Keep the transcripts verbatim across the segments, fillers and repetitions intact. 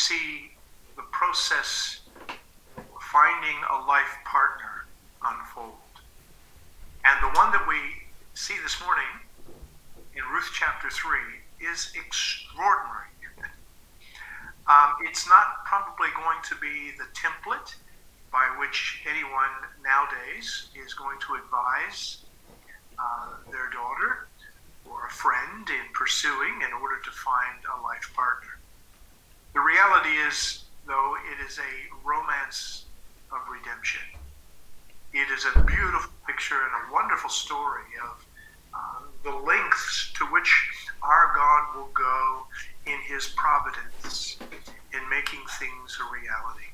see the process of finding a life partner unfold. And the one that we see this morning in Ruth chapter three is extraordinary. Um, it's not probably going to be the template by which anyone nowadays is going to advise uh, their daughter or a friend in pursuing in order to find a life partner. The reality is, though, it is a romance of redemption. It is a beautiful picture and a wonderful story of uh, the lengths to which our God will go in his providence in making things a reality.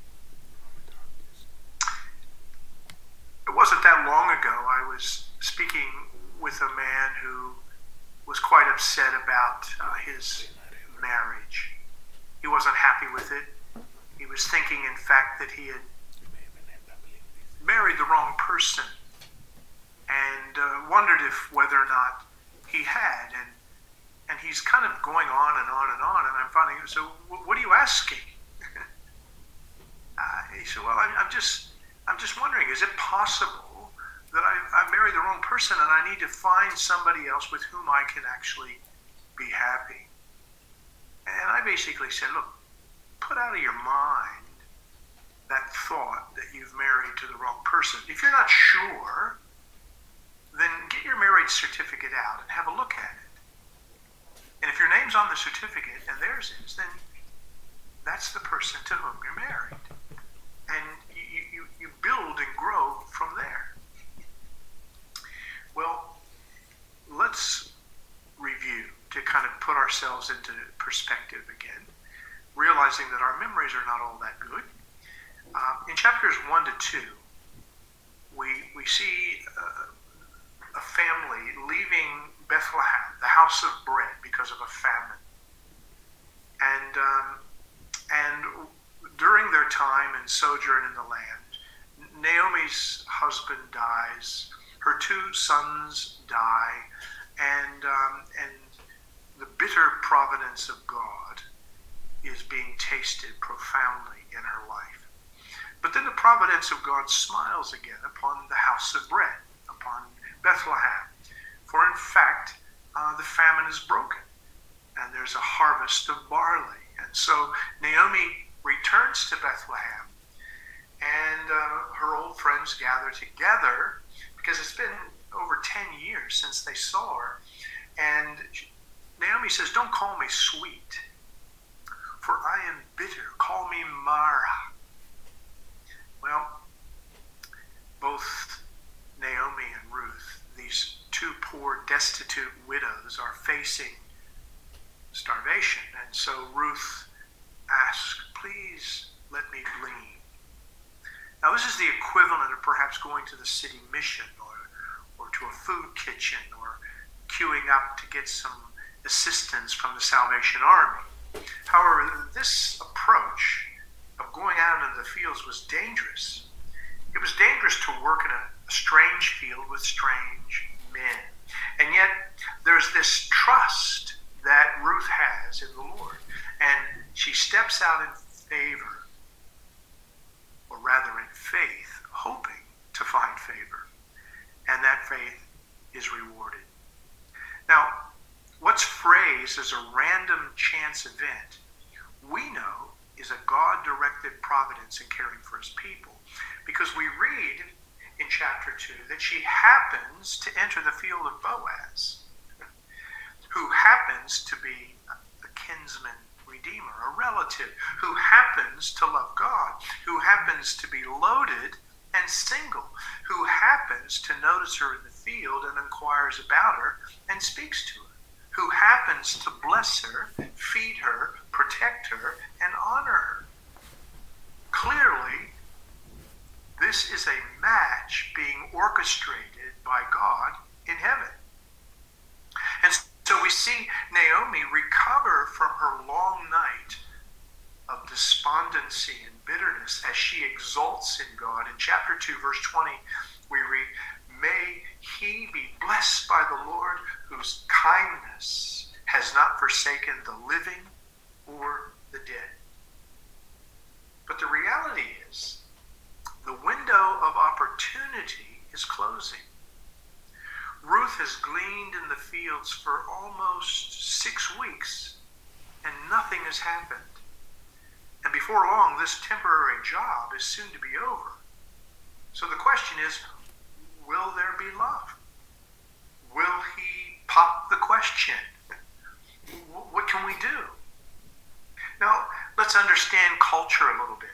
It wasn't that long ago I was speaking with a man who was quite upset about uh, his marriage. He wasn't happy with it. He was thinking, in fact, that he had married the wrong person, and uh, wondered if whether or not he had. And and he's kind of going on and on and on, and I'm finding, so what are you asking? uh, he said, well, I'm, I'm just I'm just wondering, is it possible that I, I married the wrong person and I need to find somebody else with whom I can actually be happy? And I basically said, look, put out of your mind that thought that you've married to the wrong person. If you're not sure, then get your marriage certificate out and have a look at it. And if your name's on the certificate and theirs is, then that's the person to whom you're married. And you, you, you build and grow from there. Well, let's review to kind of put ourselves into perspective again, realizing that our memories are not all that good. Uh, in chapters one to two, we we see uh, a family leaving Bethlehem, the house of bread, because of a famine. And um, and during their time and sojourn in the land, Naomi's husband dies, her two sons die, and um, and the bitter providence of God is being tasted profoundly in her life. But then the providence of God smiles again upon the house of bread, upon Bethlehem. For in fact, uh, the famine is broken, and there's a harvest of barley. And so Naomi returns to Bethlehem, and uh, her old friends gather together, because it's been over ten years since they saw her. And Naomi says, don't call me sweet, for I am bitter. Call me Mara. Well, both Naomi and Ruth, these two poor, destitute widows, are facing starvation. And so Ruth asks, please let me glean. Now, this is the equivalent of perhaps going to the city mission or, or to a food kitchen or queuing up to get some assistance from the Salvation Army. However, this approach of going out into the fields was dangerous. It was dangerous to work in a, a strange field with strange men. And yet, there's this trust that Ruth has in the Lord. And she steps out in favor, or rather in faith, hoping to find favor. And that faith is rewarded. Now, what's phrased as a random chance event, we know is a God-directed providence in caring for his people. Because we read in chapter two that she happens to enter the field of Boaz, who happens to be a kinsman redeemer, a relative, who happens to love God, who happens to be loaded and single, who happens to notice her in the field and inquires about her and speaks to her, who happens to bless her, feed her, protect her, and honor her. Clearly, this is a match being orchestrated by God in heaven. And so we see Naomi recover from her long night of despondency and bitterness as she exalts in God. In chapter two, verse twenty, we read, may he be blessed by the Lord, whose kindness has not forsaken the living or the dead. But the reality is, the window of opportunity is closing. Ruth has gleaned in the fields for almost six weeks, and nothing has happened. And before long, this temporary job is soon to be over. So the question is, will there be love? Will he pop the question? What can we do? Now, let's understand culture a little bit.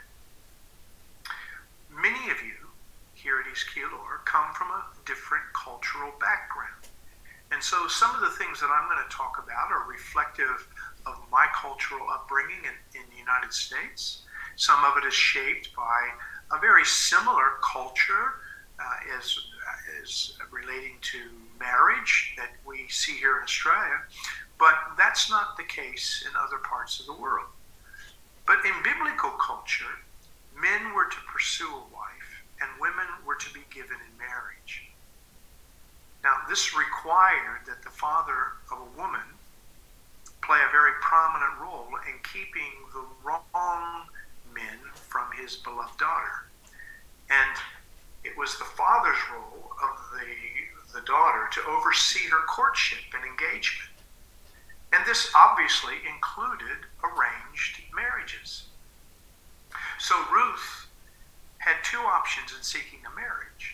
Many of you here at East Keilor come from a different cultural background. And so some of the things that I'm going to talk about are reflective of my cultural upbringing in, in the United States. Some of it is shaped by a very similar culture uh, as, as relating to marriage that we see here in Australia, but that's not the case in other parts of the world. But in biblical culture, men were to pursue a wife and women were to be given in marriage. Now, this required that the father of a woman play a very prominent role in keeping the wrong men from his beloved daughter. And it was the father's role of the, the daughter to oversee her courtship and engagement. And this obviously included arranged marriages. So Ruth had two options in seeking a marriage.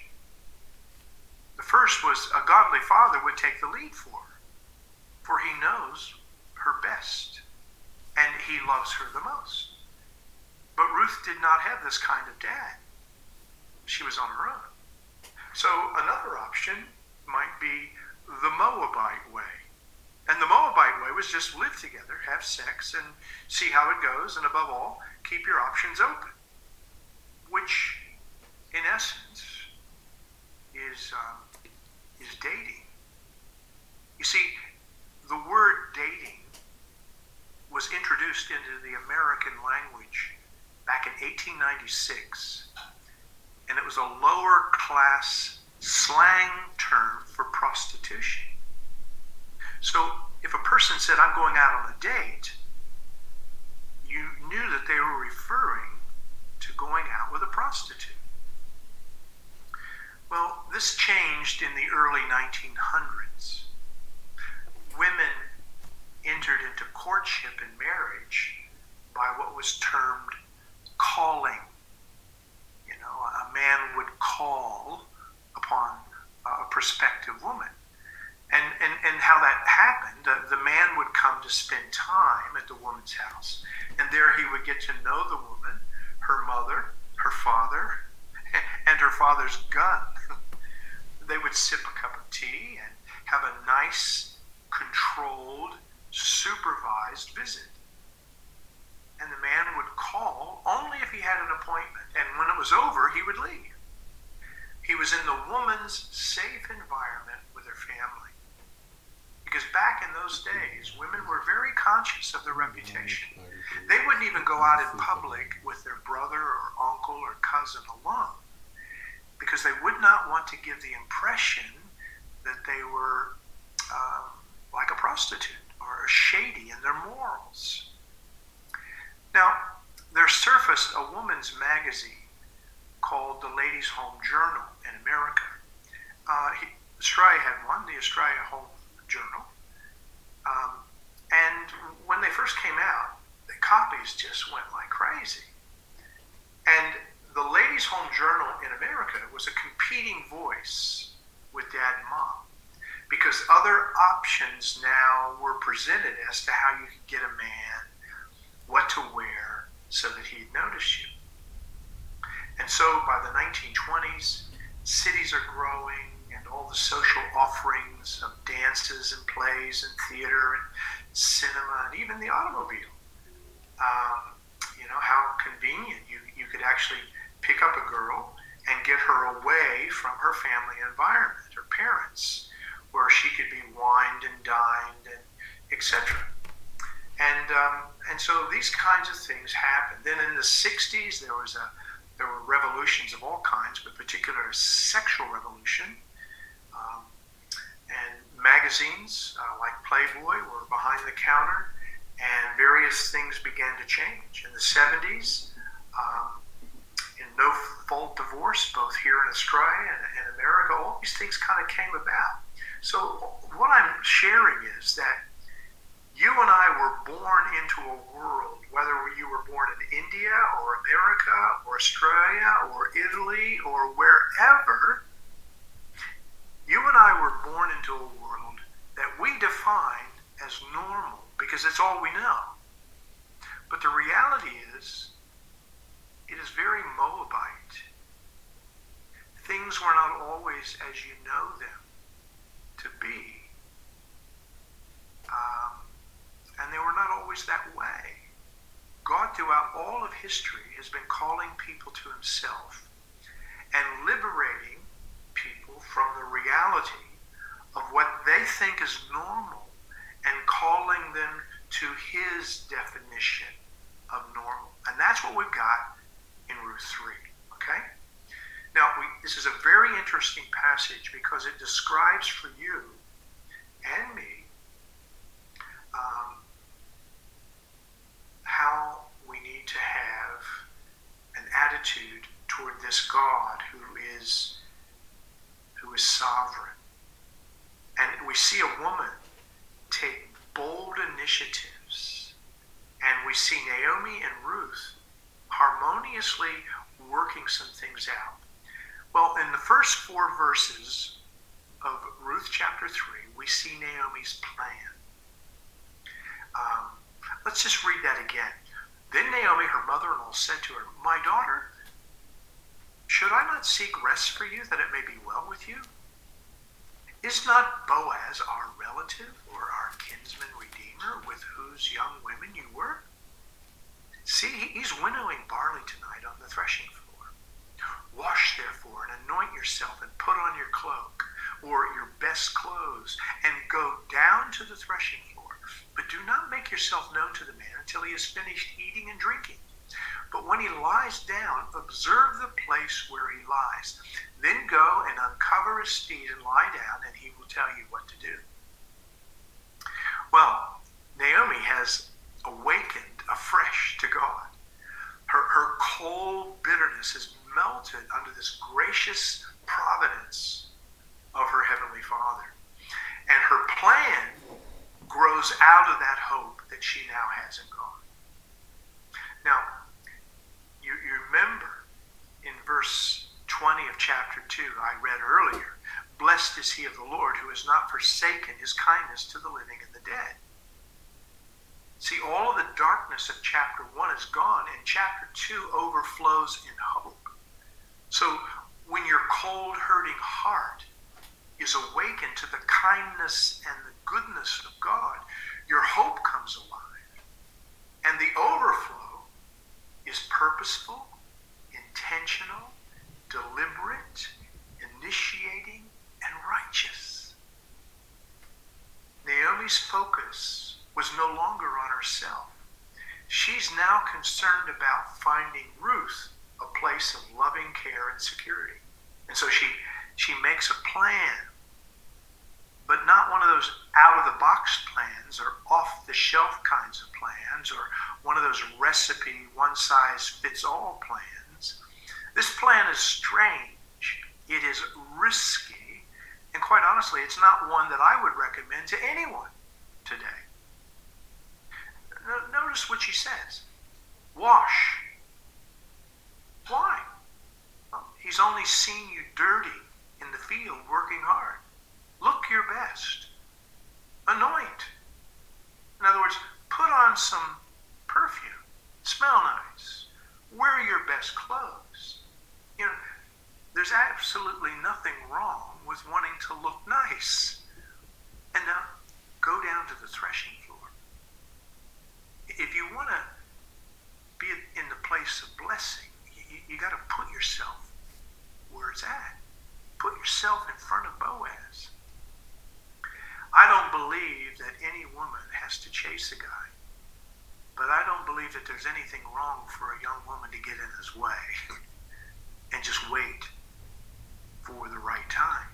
The first was a godly father would take the lead for her, for he knows her best, and he loves her the most. But Ruth did not have this kind of dad. She was on her own. So another option might be the Moabite way. And the Moabite way was just live together, have sex, and see how it goes, and above all, keep your options open, which, in essence, is um, is dating. You see, the word dating was introduced into the American language back in eighteen ninety-six, and it was a lower class slang term for prostitution. So if a person said, I'm going out on a date, you knew that they were referring to going out with a prostitute. Well, this changed in the early nineteen hundreds. Women entered into courtship and marriage by what was termed calling. You know, a man would call upon a prospective woman. And, and, and how that happened, uh, the man would come to spend time at the woman's house. And there he would get to know the woman, her mother, her father, and her father's gun. They would sip a cup of tea and have a nice, controlled, supervised visit. And the man would call only if he had an appointment. And when it was over, he would leave. He was in the woman's safe environment with her family. Because back in those days, women were very conscious of their reputation. They wouldn't even go out in public with their brother or uncle or cousin alone, because they would not want to give the impression that they were um, like a prostitute or shady in their morals. Now, there surfaced a woman's magazine called the Ladies' Home Journal in America. Uh, he, Australia had one, the Australia Home Journal. Um, and when they first came out, the copies just went like crazy. And the Ladies' Home Journal in America was a competing voice with Dad and Mom, because other options now were presented as to how you could get a man, what to wear, so that he'd notice you. And so by the nineteen twenties, cities are growing, and all the social offerings of dances and plays and theater and cinema and even the automobile. Um, you know, how convenient. You, you could actually pick up a girl and get her away from her family environment, her parents, where she could be wined and dined and et cetera. And um, and so these kinds of things happened. Then in the sixties, there was a there were revolutions of all kinds, but particular sexual revolution. Um, and magazines uh, like Playboy were behind the counter, and various things began to change. In the seventies, um, in no-fault divorce, both here in Australia and in America. All these things kind of came about. So what I'm sharing is that you and I were born into a world, whether you were born in India or America or Australia or Italy or wherever, you and I were born into a world that we define as normal because it's all we know. But the reality is, it is very Moabite. Things were not always as you know them to be. Um, and they were not always that way. God, throughout all of history, has been calling people to himself and liberating people from the reality of what they think is normal and calling them to his definition of normal. And that's what we've got in Ruth three, okay? Now, we, this is a very interesting passage because it describes for you and me um, how we need to have an attitude toward this God who is who is sovereign. And we see a woman take bold initiatives, and we see Naomi and Ruth harmoniously working some things out. Well, in the first four verses of Ruth chapter three, we see Naomi's plan. Um, let's just read that again. Then Naomi, her mother-in-law, said to her, "My daughter, should I not seek rest for you, that it may be well with you? Is not Boaz our relative or our kinsman redeemer, with whose young women you were? See, he's winnowing barley tonight on the threshing floor. Wash therefore and anoint yourself and put on your cloak or your best clothes and go down to the threshing floor. But do not make yourself known to the man until he has finished eating and drinking. But when he lies down, observe the place where he lies. Then go and uncover his steed and lie down, and he will tell you what to do." Well, Naomi has awakened afresh to God. Her, her cold bitterness is melted under this gracious providence of her Heavenly Father. And her plan grows out of that hope that she now has in God. Now, you, you remember in verse twenty of chapter two, I read earlier, "Blessed is he of the Lord who has not forsaken his kindness to the living and the dead." See, all of the darkness of chapter one is gone, and chapter two overflows in hope. So when your cold, hurting heart is awakened to the kindness and the goodness of God, your hope comes alive. And the overflow is purposeful, intentional, deliberate, initiating, and righteous. Naomi's focus was no longer on herself. She's now concerned about finding Ruth a place of loving care and security. And so she, she makes a plan, but not one of those out-of-the-box plans or off-the-shelf kinds of plans or one of those recipe, one-size-fits-all plans. This plan is strange. It is risky. And quite honestly, it's not one that I would recommend to anyone today. Notice what she says. Wash. Why? Well, he's only seen you dirty in the field working hard. Look your best. Anoint. In other words, put on some perfume. Smell nice. Wear your best clothes. You know, there's absolutely nothing wrong with wanting to look nice. And now, go down to the threshing floor. If you want to be in the place of blessing, you, you got to put yourself where it's at. Put yourself in front of Boaz. I don't believe that any woman has to chase a guy, but I don't believe that there's anything wrong for a young woman to get in his way and just wait for the right time.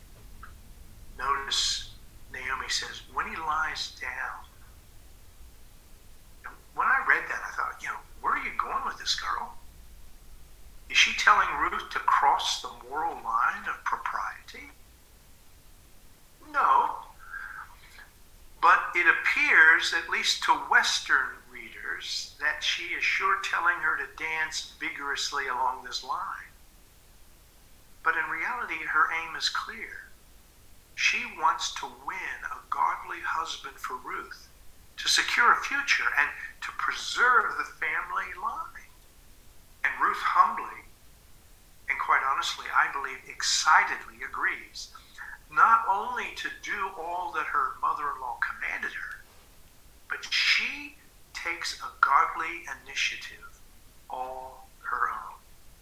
Notice Naomi says, when he lies down. When I read that, I thought, you know, where are you going with this, girl? Is she telling Ruth to cross the moral line of propriety? No. But it appears, at least to Western readers, that she is sure telling her to dance vigorously along this line. But in reality, her aim is clear. She wants to win a godly husband for Ruth, to secure a future and to preserve the family line. And Ruth humbly, and quite honestly, I believe excitedly agrees, not only to do all that her mother-in-law commanded her, but she takes a godly initiative all her own.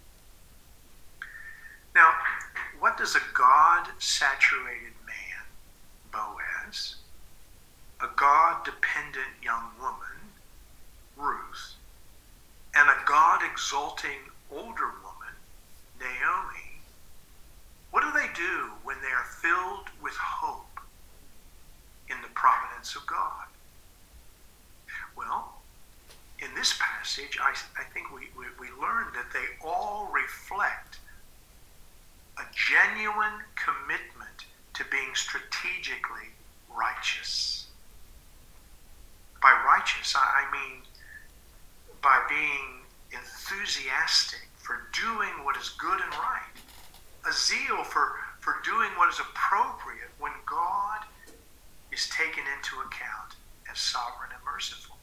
Now, what does a God-saturated man, Boaz, a God-dependent young woman, Ruth, and a God-exalting older woman, Naomi, what do they do when they are filled with hope in the providence of God? Well, in this passage, I, I think we, we, we learn that they all reflect a genuine commitment to being strategically righteous. By righteous, I mean by being enthusiastic for doing what is good and right. A zeal for, for doing what is appropriate when God is taken into account as sovereign and merciful.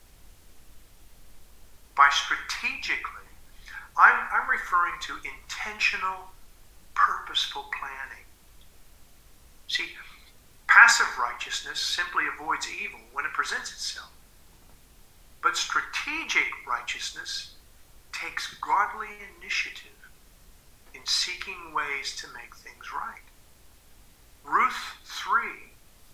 By strategically, I'm, I'm referring to intentional, purposeful planning. See, passive righteousness simply avoids evil when it presents itself. But strategic righteousness takes godly initiative in seeking ways to make things right. Ruth three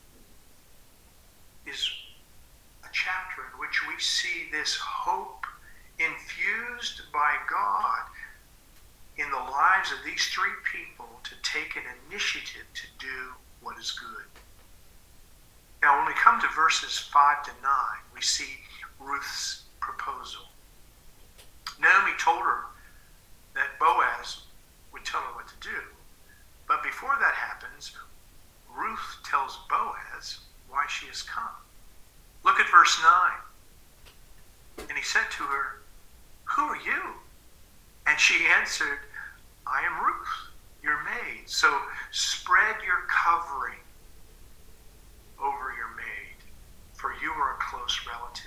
is a chapter in which we see this hope infused by God in the lives of these three people to take an initiative to do what is good. Now, when we come to verses five to nine, we see Ruth's proposal. Naomi told her that Boaz would tell her what to do. But before that happens, Ruth tells Boaz why she has come. Look at verse nine. And he said to her, "Who are you?" And she answered, "I am Ruth, your maid. So spread your covering over your maid, for you are a close relative."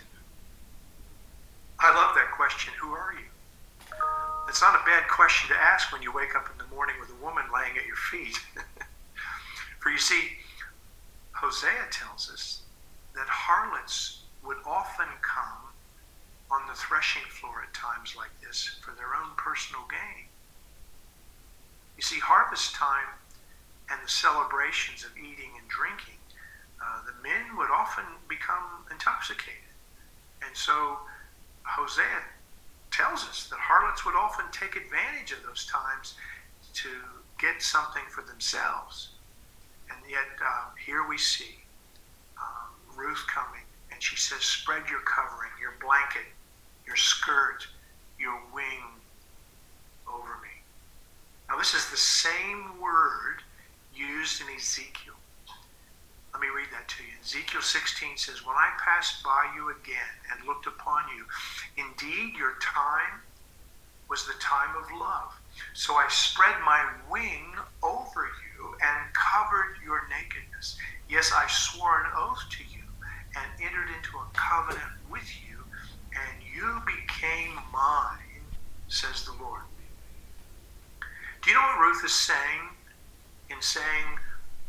I love that question, who are you? It's not a bad question to ask when you wake up in the morning with a woman laying at your feet. For you see, Hosea tells us that harlots would often come on the threshing floor at times like this for their own personal gain. You see, harvest time and the celebrations of eating and drinking, uh, the men would often become intoxicated. And so Hosea tells us that harlots would often take advantage of those times to get something for themselves. And yet uh, here we see um, Ruth coming, and she says, "Spread your covering, your blanket, your skirt, your wing over me." Now this is the same word used in Ezekiel. Let me read that to you. Ezekiel sixteen says, "When I passed by you again and looked upon you, indeed your time was the time of love. So I spread my wing over you and covered your nakedness. Yes, I swore an oath to you and entered into a covenant with you, and you became mine, says the Lord." Do you know what Ruth is saying in saying,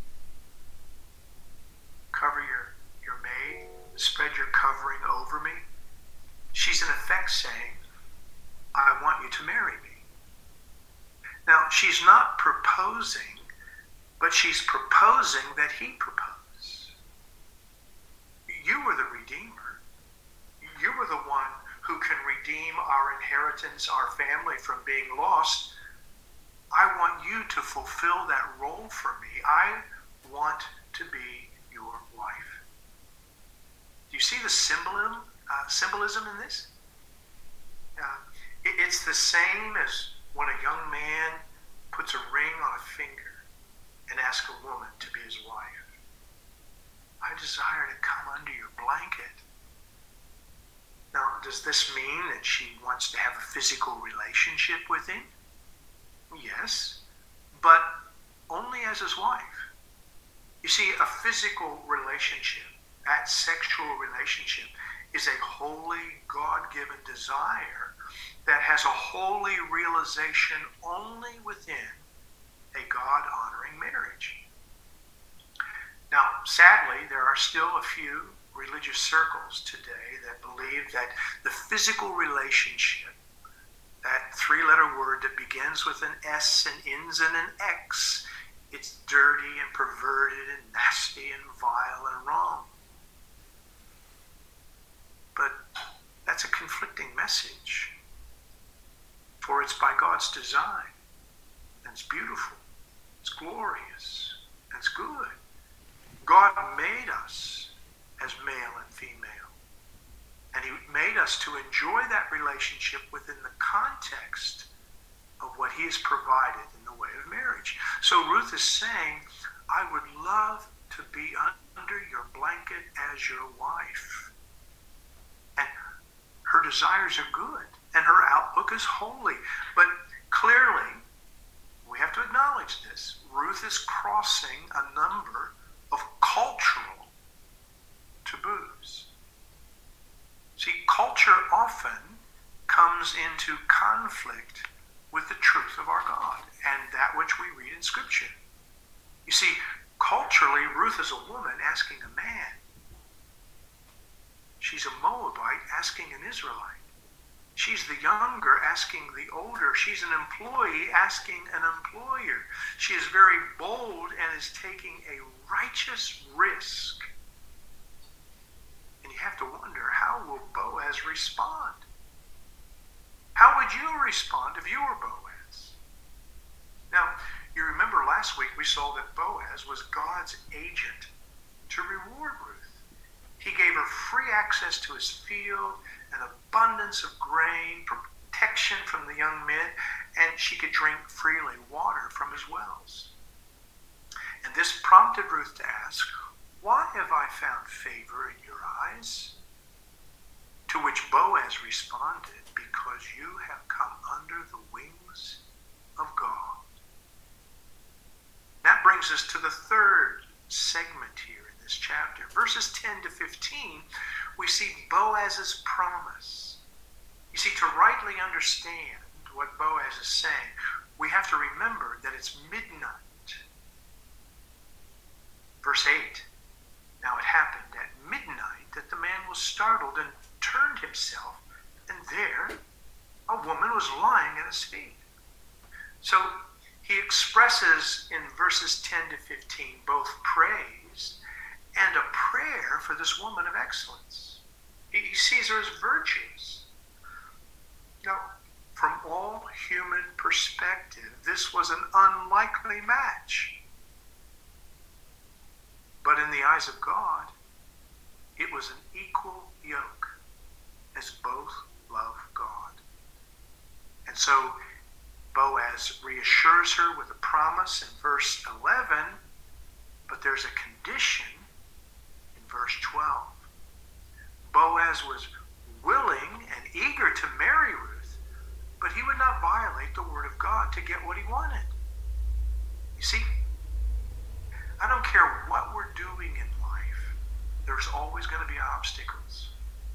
"Cover your, your maid, spread your covering over me"? She's in effect saying, "I want you to marry me." Now, she's not proposing, but she's proposing that he propose. You were the Redeemer. You were the one who can redeem our inheritance, our family from being lost. I want you to fulfill that role for me. I want to be your wife. Do you see the symbolism, uh, symbolism in this? Uh, it, it's the same as when a young man puts a ring on a finger and asks a woman to be his wife. I desire to come under your blanket. Now, does this mean that she wants to have a physical relationship with him? Yes, but only as his wife. You see, a physical relationship, that sexual relationship, is a holy, God-given desire that has a holy realization only within a God-honoring marriage. Now, sadly, there are still a few religious circles today that believe that the physical relationship, that three-letter word that begins with an S and ends in an X, it's dirty and perverted and nasty and vile and wrong. But that's a conflicting message. For it's by God's design, and it's beautiful, it's glorious, and it's good. God made us as male and female, and he made us to enjoy that relationship within the context of what he has provided in the way of marriage. So Ruth is saying, I would love to be under your blanket as your wife. And her desires are good, and her outlook is holy. But clearly, we have to acknowledge this. Ruth is crossing a number of cultural taboos. See, culture often comes into conflict with the truth of our God and that which we read in Scripture. You see, culturally, Ruth is a woman asking a man. She's a Moabite asking an Israelite. She's the younger asking the older. She's an employee asking an employer. She is very bold and is taking a righteous risk. And you have to wonder, how will Boaz respond? How would you respond if you were Boaz? Now, you remember last week we saw that Boaz was God's agent to reward Ruth. He gave her free access to his field, an abundance of grain, protection from the young men, and she could drink freely water from his wells. And this prompted Ruth to ask, why have I found favor in your eyes? To which Boaz responded, because you have come under the wings of God. That brings us to the third segment here in this chapter. Verses ten to fifteen, we see Boaz's promise. You see, to rightly understand what Boaz is saying, we have to remember that it's midnight. Verse eight, now it happened at midnight that the man was startled and turned himself, and there a woman was lying at his feet. So he expresses in verses ten to fifteen both praise and a prayer for this woman of excellence. He sees her as virtuous. Now, from all human perspective, this was an unlikely match. But in the eyes of God, it was an equal yoke, as both love God. And so Boaz reassures her with a promise in verse eleven, but there's a condition in verse twelve. Boaz was willing and eager to marry Ruth, but he would not violate the word of God to get what he wanted. You see, I don't care what we're doing in life, there's always going to be obstacles.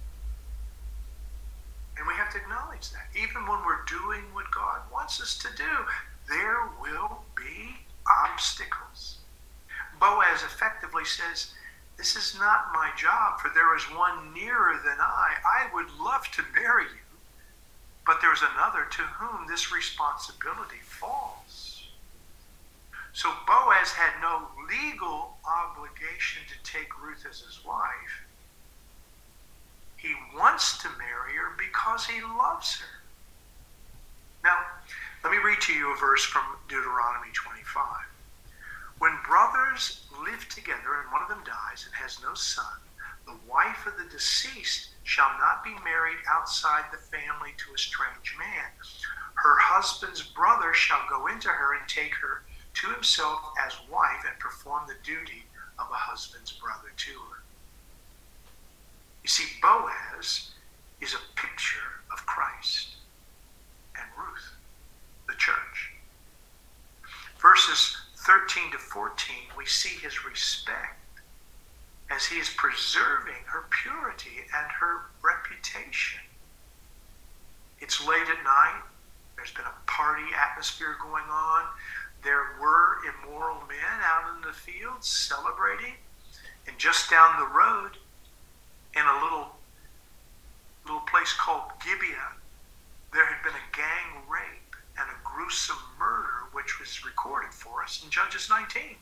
And we have to acknowledge that. Even when we're doing what God wants us to do, there will be obstacles. Boaz effectively says, this is not my job, for there is one nearer than I. I would love to marry you, but there's another to whom this responsibility falls. So Boaz had no legal obligation to take Ruth as his wife. He wants to marry her because he loves her. Now, let me read to you a verse from Deuteronomy twenty-five. When brothers live together and one of them dies and has no son, The wife of the deceased shall not be married outside the family to a strange man. Her husband's brother shall go into her and take her to himself as wife and perform the duty of a husband's brother to her. You see, Boaz is a picture of Christ and Ruth, the church. Verses thirteen to fourteen, we see his respect as he is preserving her purity and her reputation. It's late at night. There's been a party atmosphere going on. There were immoral men out in the fields celebrating. And just down the road, in a little, little place called Gibeah, there had been a gang rape and a gruesome murder, which was recorded for us in Judges nineteen.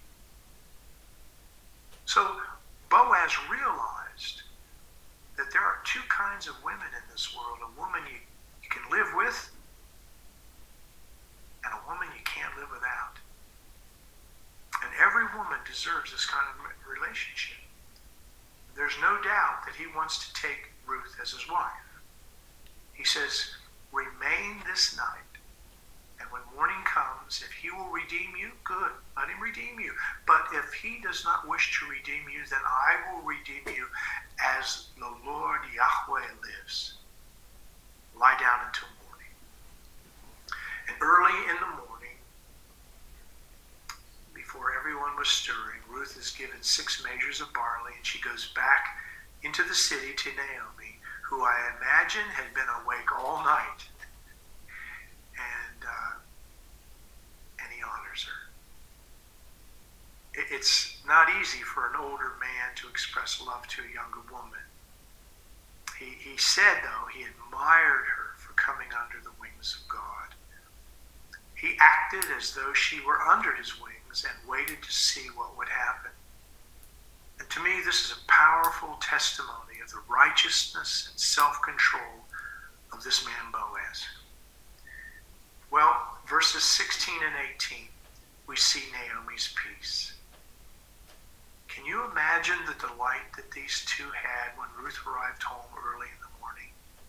So Boaz realized that there are two kinds of women in this world. A woman you, you can live with, and a woman you can't live without. And every woman deserves this kind of relationship. There's no doubt that he wants to take Ruth as his wife. He says, remain this night, and when morning comes, if he will redeem you, good, let him redeem you. But if he does not wish to redeem you, then I will redeem you as the Lord Yahweh lives. Lie down until morning. And early in the morning, before everyone was stirring, Ruth is given six measures of barley, and she goes back into the city to Naomi, who I imagine had been awake all night. And uh, and he honors her. It, it's not easy for an older man to express love to a younger woman. He, he said, though, he admired her for coming under the wings of God. He acted as though she were under his wings and waited to see what would happen. And to me, this is a powerful testimony of the righteousness and self-control of this man Boaz. Well, verses sixteen and eighteen, we see Naomi's peace. Can you imagine the delight that these two had when Ruth arrived home early in the morning?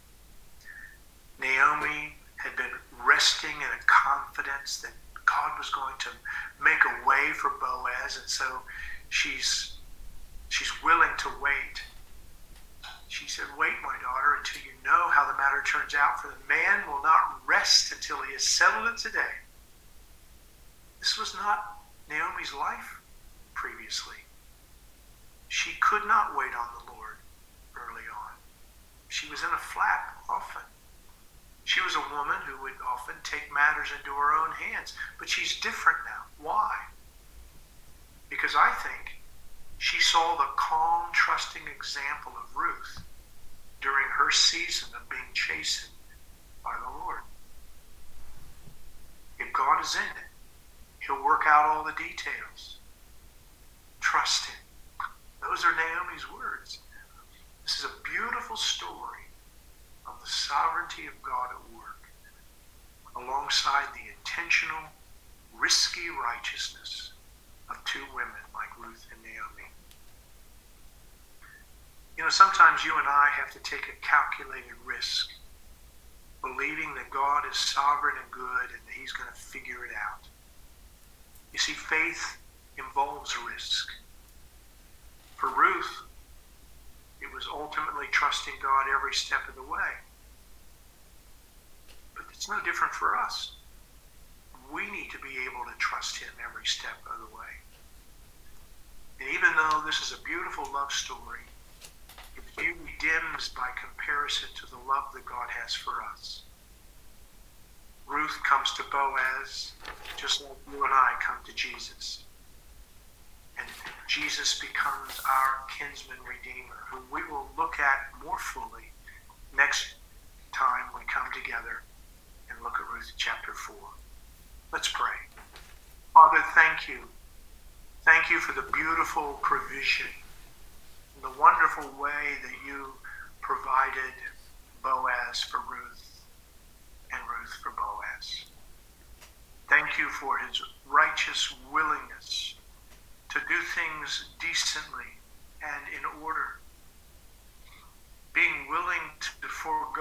Naomi had been resting in a confidence that God was going to make a way for Boaz, and so she's she's willing to wait. She said, wait, my daughter, until you know how the matter turns out, for the man will not rest until he has settled it today. This was not Naomi's life previously. She could not wait on the Lord early on. She was in a flap often. She was a woman who would often take matters into her own hands, but she's different now. Why? Because I think she saw the calm, trusting example of Ruth during her season of being chastened by the Lord. If God is in it, he'll work out all the details. Trust him. Those are Naomi's words. This is a beautiful story of the sovereignty of God at work, alongside the intentional, risky righteousness of two women like Ruth and Naomi. You know, sometimes you and I have to take a calculated risk, believing that God is sovereign and good and that he's going to figure it out. You see, faith involves risk. For Ruth, it was ultimately trusting God every step of the way. But it's no different for us. We need to be able to trust him every step of the way. And even though this is a beautiful love story, its beauty dims by comparison to the love that God has for us. Ruth comes to Boaz just like you and I come to Jesus. And Jesus becomes our kinsman redeemer, who we will look at more fully next time we come together and look at Ruth chapter four. Let's pray. Father, thank you. Thank you for the beautiful provision, the wonderful way that you provided Boaz for Ruth and Ruth for Boaz. Thank you for his righteous willingness to do things decently and in order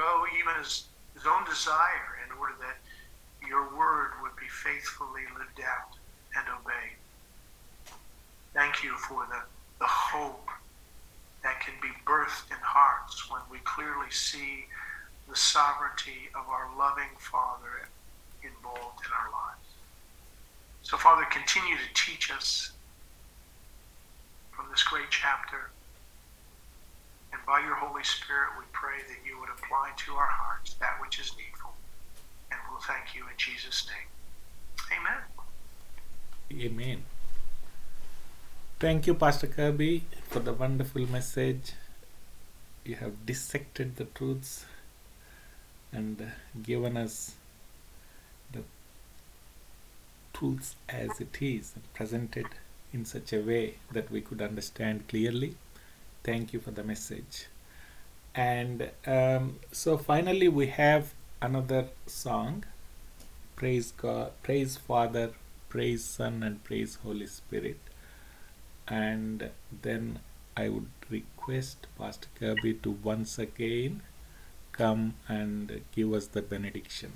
forego even his, his own desire in order that your word would be faithfully lived out and obeyed. Thank you for the, the hope that can be birthed in hearts when we clearly see the sovereignty of our loving Father involved in our lives. So, Father, continue to teach us from this great chapter. And by your Holy Spirit, we pray that you would apply to our hearts that which is needful. And we'll thank you in Jesus' name. Amen. Amen. Thank you, Pastor Kirby, for the wonderful message. You have dissected the truths and given us the truths as it is and presented in such a way that we could understand clearly. Thank you for the message. And um, so finally we have another song. Praise God, praise Father, praise Son, and praise Holy Spirit. And then I would request Pastor Kirby to once again come and give us the benediction.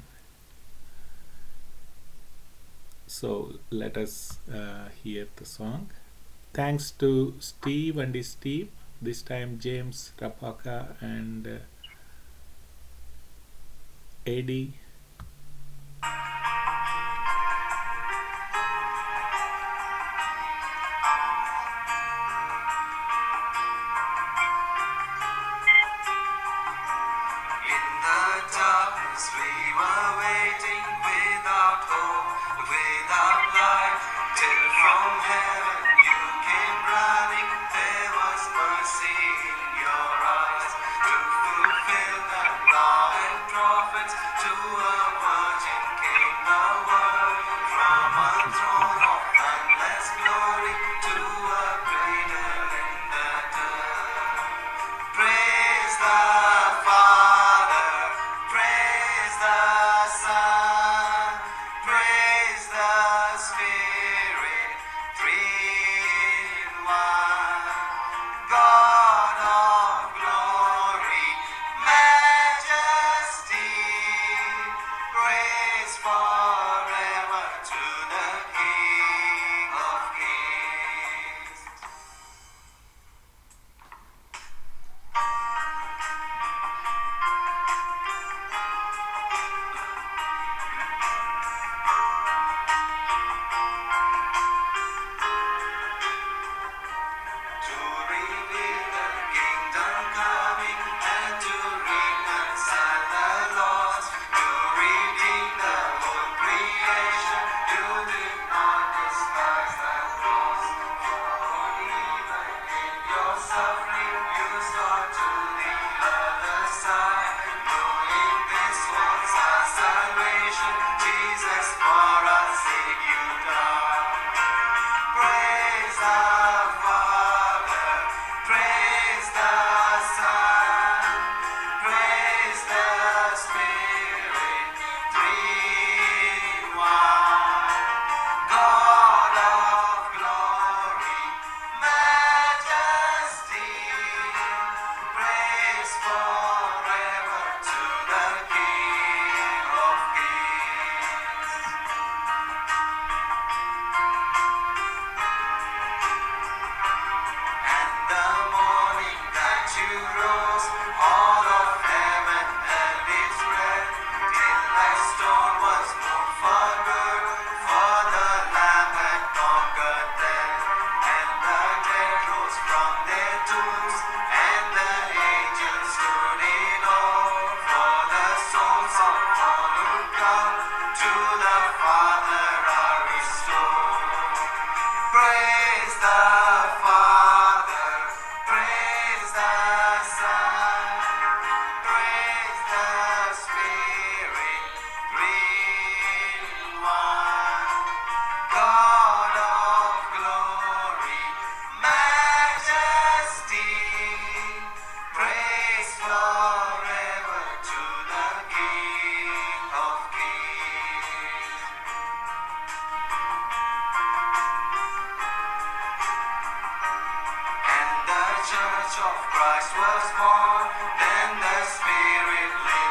So let us uh, hear the song. Thanks to Steve and his team. This time James, Rapaka, and uh, Eddie. Church of Christ was born, then the Spirit lived.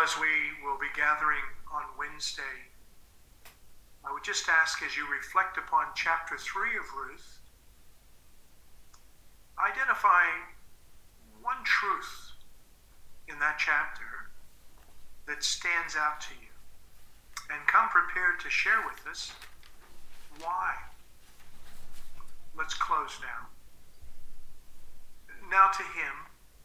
as we will be gathering on Wednesday, I would just ask, as you reflect upon chapter three of Ruth, identify one truth in that chapter that stands out to you, and come prepared to share with us why. Let's close now. Now to him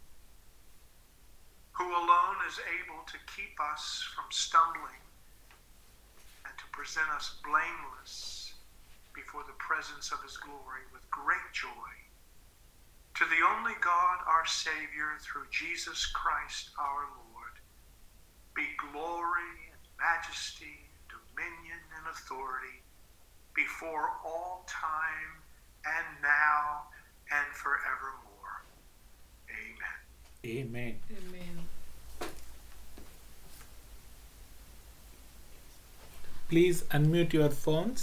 who alone is able to keep us from stumbling and to present us blameless before the presence of his glory with great joy, to the only God, our Savior, through Jesus Christ our Lord, be glory and majesty, dominion and authority before all time and now and forevermore. Amen. Amen. Amen. Please unmute your phones.